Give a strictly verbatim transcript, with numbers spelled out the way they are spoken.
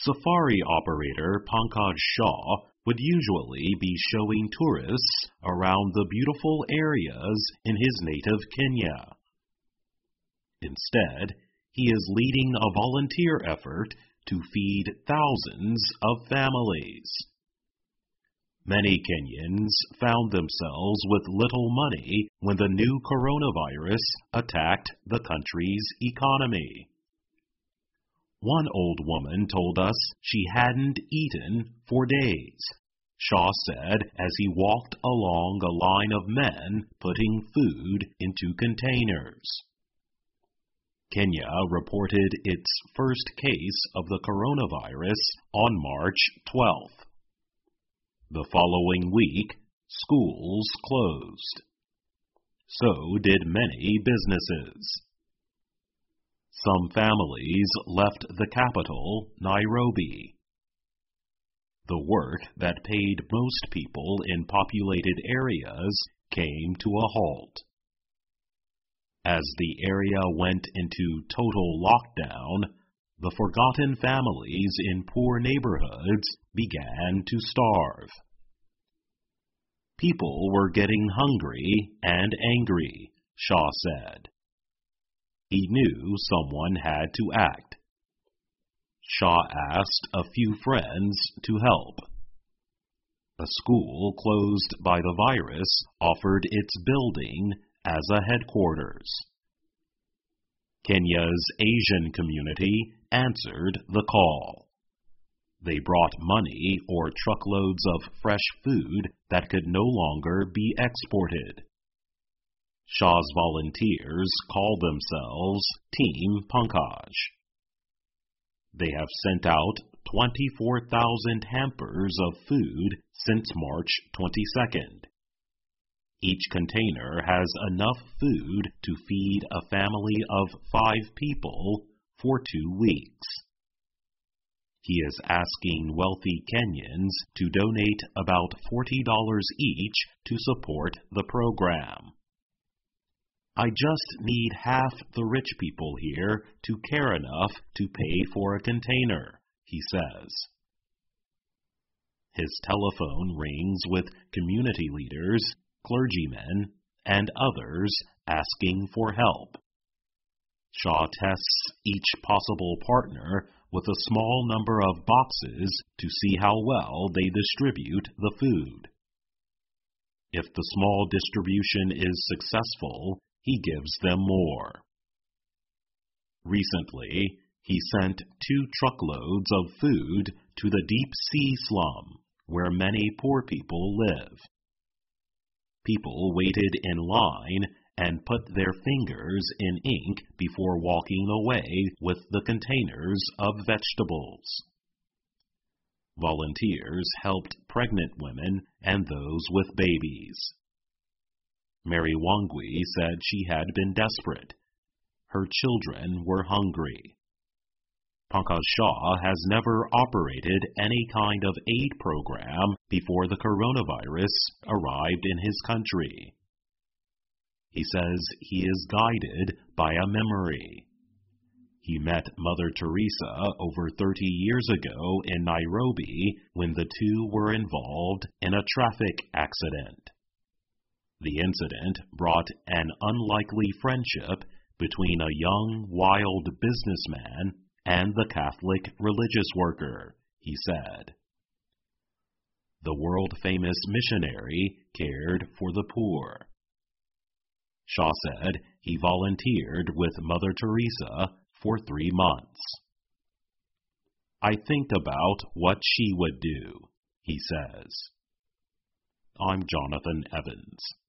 Safari operator Pankaj Shah would usually be showing tourists around the beautiful areas in his native Kenya. Instead, he is leading a volunteer effort to feed thousands of families. Many Kenyans found themselves with little money when the new coronavirus attacked the country's economy. One old woman told us she hadn't eaten for days, Shah said as he walked along a line of men putting food into containers. Kenya reported its first case of the coronavirus on March twelfth. The following week, schools closed. So did many businesses. Some families left the capital, Nairobi. The work that paid most people in populated areas came to a halt. As the area went into total lockdown, the forgotten families in poor neighborhoods began to starve. People were getting hungry and angry, Shah said. He knew someone had to act. Shah asked a few friends to help. A school closed by the virus offered its building as a headquarters. Kenya's Asian community answered the call. They brought money or truckloads of fresh food that could no longer be exported. Shah's volunteers call themselves Team Pankaj. They have sent out twenty-four thousand hampers of food since March twenty-second. Each container has enough food to feed a family of five people for two weeks. He is asking wealthy Kenyans to donate about forty dollars each to support the program. I just need half the rich people here to care enough to pay for a container, he says. His telephone rings with community leaders, clergymen, and others asking for help. Shah tests each possible partner with a small number of boxes to see how well they distribute the food. If the small distribution is successful, he gives them more. Recently, he sent two truckloads of food to the deep sea slum, where many poor people live. People waited in line and put their fingers in ink before walking away with the containers of vegetables. Volunteers helped pregnant women and those with babies. Mary Wangui said she had been desperate. Her children were hungry. Pankaj Shah has never operated any kind of aid program before the coronavirus arrived in his country. He says he is guided by a memory. He met Mother Teresa over thirty years ago in Nairobi when the two were involved in a traffic accident. The incident brought an unlikely friendship between a young, wild businessman and the Catholic religious worker, he said. The world-famous missionary cared for the poor. Shah said he volunteered with Mother Teresa for three months. I think about what she would do, he says. I'm Jonathan Evans.